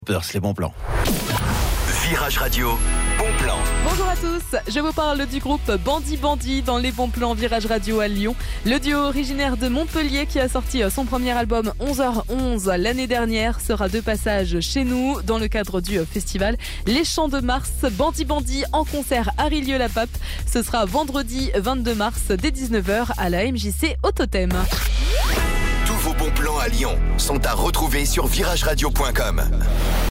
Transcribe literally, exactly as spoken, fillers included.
Les bons plans. Virage Radio, bon plan. Bonjour à tous, je vous parle du groupe Bandi Bandi dans les bons plans Virage Radio à Lyon. Le duo originaire de Montpellier qui a sorti son premier album onze heures onze l'année dernière sera de passage chez nous dans le cadre du festival Les Chants de Mars. Bandi Bandi en concert à Rilieu-la-Pape. Ce sera vendredi vingt-deux mars dès dix-neuf heures à la M J C au Totem. Tous vos bons plans à Lyon sont à retrouver sur virage radio point com.